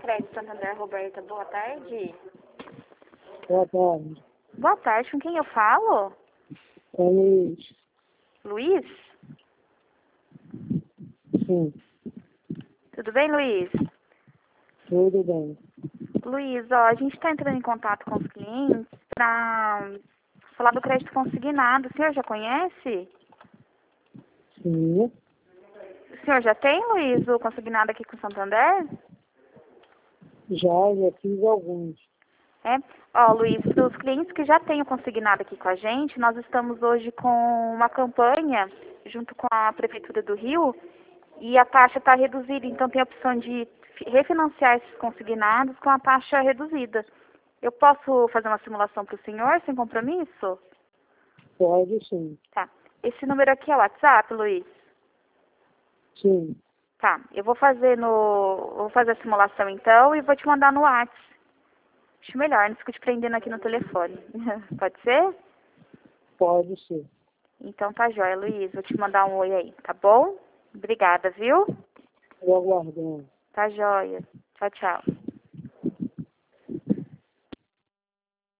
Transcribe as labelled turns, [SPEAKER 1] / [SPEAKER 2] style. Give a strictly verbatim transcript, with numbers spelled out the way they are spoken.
[SPEAKER 1] Crédito Santander, Roberta, boa tarde.
[SPEAKER 2] Boa tarde.
[SPEAKER 1] Boa tarde, com quem eu falo?
[SPEAKER 2] É Luiz.
[SPEAKER 1] Luiz?
[SPEAKER 2] Sim,
[SPEAKER 1] Tudo bem, Luiz?
[SPEAKER 2] tudo bem.
[SPEAKER 1] Luiz, ó, a gente está entrando em contato com os clientes para falar do crédito consignado. O senhor já conhece?
[SPEAKER 2] Sim,
[SPEAKER 1] O senhor já tem, Luiz, o consignado aqui com o Santander?
[SPEAKER 2] já, já fiz alguns.
[SPEAKER 1] É. Ó, Luiz, para os clientes que já têm o consignado aqui com a gente, nós estamos hoje com uma campanha junto com a Prefeitura do Rio e a taxa está reduzida, então tem a opção de refinanciar esses consignados com a taxa reduzida. Eu posso fazer uma simulação para o senhor sem compromisso?
[SPEAKER 2] Pode sim.
[SPEAKER 1] Tá. Esse número aqui é o WhatsApp, Luiz?
[SPEAKER 2] Sim,
[SPEAKER 1] Tá. Eu vou fazer no. Vou fazer a simulação então e vou te mandar no WhatsApp. Acho melhor, não fico te prendendo aqui no telefone. Pode ser?
[SPEAKER 2] pode ser.
[SPEAKER 1] Então tá jóia, Luiz. Vou te mandar um oi aí, tá bom? Obrigada, viu?
[SPEAKER 2] Estou aguardando.
[SPEAKER 1] Tá jóia. Tchau, tchau.